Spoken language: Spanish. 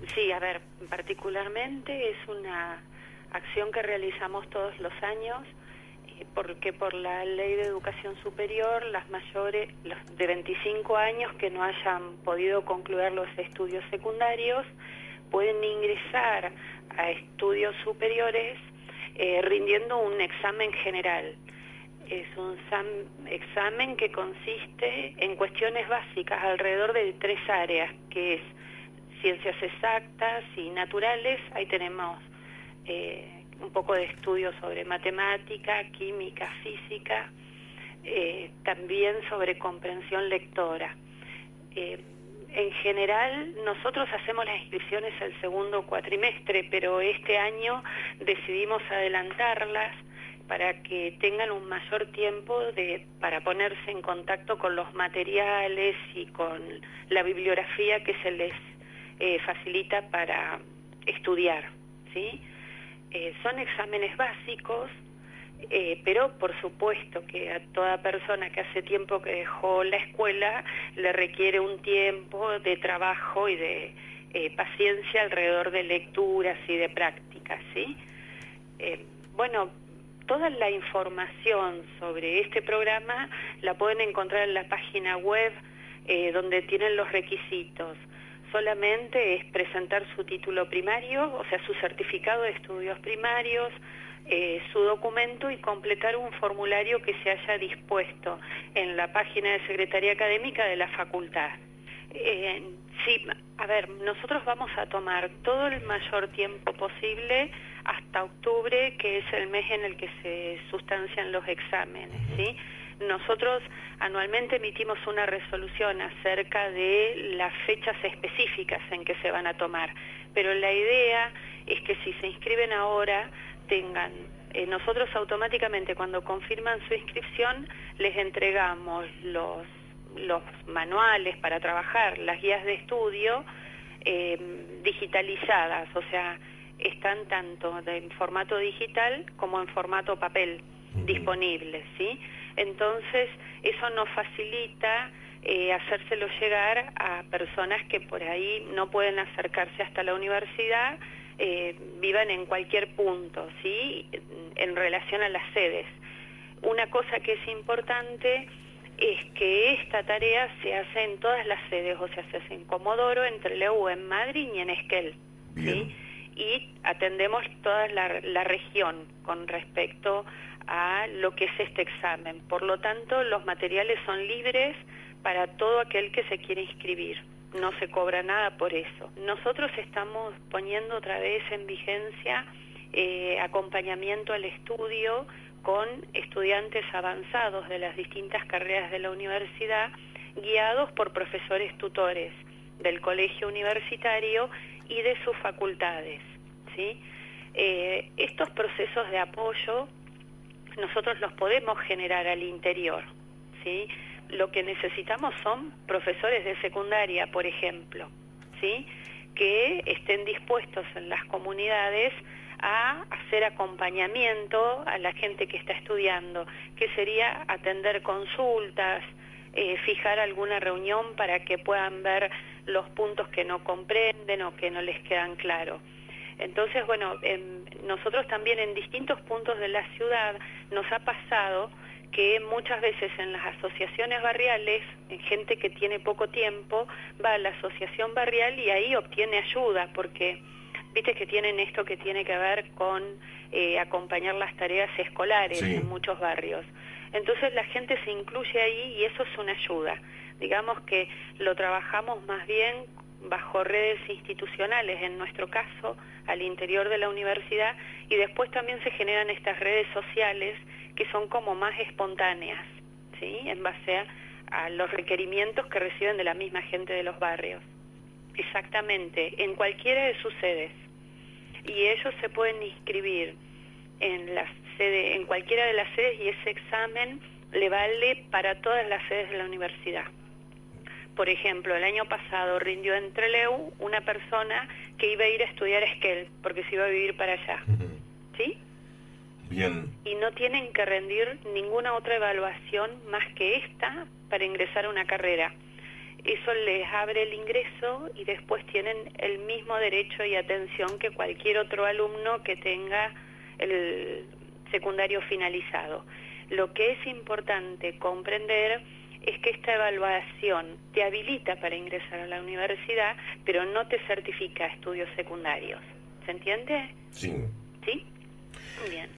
Sí, a ver, particularmente es una acción que realizamos todos los años, porque por la Ley de Educación Superior, las mayores, los de 25 años que no hayan podido concluir los estudios secundarios, pueden ingresar a estudios superiores rindiendo un examen general. Es un examen que consiste en cuestiones básicas alrededor de 3 áreas, que es ciencias exactas y naturales. Ahí tenemos un poco de estudio sobre matemática, química, física, también sobre comprensión lectora. En general, nosotros hacemos las inscripciones el segundo cuatrimestre, pero este año decidimos adelantarlas para que tengan un mayor tiempo para ponerse en contacto con los materiales y con la bibliografía que se les facilita para estudiar, ¿sí? Son exámenes básicos, pero por supuesto que a toda persona que hace tiempo que dejó la escuela le requiere un tiempo de trabajo y de paciencia alrededor de lecturas y de prácticas, ¿sí? Bueno, toda la información sobre este programa la pueden encontrar en la página web donde tienen los requisitos. Solamente es presentar su título primario, o sea, su certificado de estudios primarios, su documento y completar un formulario que se haya dispuesto en la página de Secretaría Académica de la facultad. Sí, a ver, nosotros vamos a tomar todo el mayor tiempo posible hasta octubre, que es el mes en el que se sustancian los exámenes, ¿sí? Nosotros anualmente emitimos una resolución acerca de las fechas específicas en que se van a tomar, pero la idea es que si se inscriben ahora tengan, nosotros automáticamente cuando confirman su inscripción les entregamos los manuales para trabajar, las guías de estudio digitalizadas, o sea, están tanto en formato digital como en formato papel disponibles, ¿sí? Entonces, eso nos facilita hacérselo llegar a personas que por ahí no pueden acercarse hasta la universidad, vivan en cualquier punto, ¿sí? En relación a las sedes. Una cosa que es importante es que esta tarea se hace en todas las sedes, o sea, se hace en Comodoro, en Trelew, en Madrid y en Esquel, ¿sí? Y atendemos toda la región con respecto a lo que es este examen. Por lo tanto, los materiales son libres para todo aquel que se quiere inscribir. No se cobra nada por eso. Nosotros estamos poniendo otra vez en vigencia acompañamiento al estudio con estudiantes avanzados de las distintas carreras de la universidad, guiados por profesores tutores del colegio universitario y de sus facultades, ¿sí? Estos procesos de apoyo nosotros los podemos generar al interior, ¿sí? Lo que necesitamos son profesores de secundaria, por ejemplo, ¿sí? Que estén dispuestos en las comunidades a hacer acompañamiento a la gente que está estudiando, que sería atender consultas, fijar alguna reunión para que puedan ver los puntos que no comprenden o que no les quedan claros. Entonces, bueno, nosotros también en distintos puntos de la ciudad nos ha pasado que muchas veces en las asociaciones barriales, en gente que tiene poco tiempo, va a la asociación barrial y ahí obtiene ayuda, porque viste que tienen esto que tiene que ver con acompañar las tareas escolares en muchos barrios. Entonces la gente se incluye ahí y eso es una ayuda. Digamos que lo trabajamos más bien bajo redes institucionales, en nuestro caso, al interior de la universidad, y después también se generan estas redes sociales que son como más espontáneas, ¿sí? En base a los requerimientos que reciben de la misma gente de los barrios. Exactamente, en cualquiera de sus sedes. Y ellos se pueden inscribir en la sede, en cualquiera de las sedes, y ese examen le vale para todas las sedes de la universidad. Por ejemplo, el año pasado rindió en Trelew una persona que iba a ir a estudiar a Esquel, porque se iba a vivir para allá, ¿sí? Bien. Y no tienen que rendir ninguna otra evaluación más que esta para ingresar a una carrera. eso les abre el ingreso y después tienen el mismo derecho y atención que cualquier otro alumno que tenga el secundario finalizado. Lo que es importante comprender es que esta evaluación te habilita para ingresar a la universidad, pero no te certifica estudios secundarios. ¿Se entiende? Sí. ¿Sí? Bien.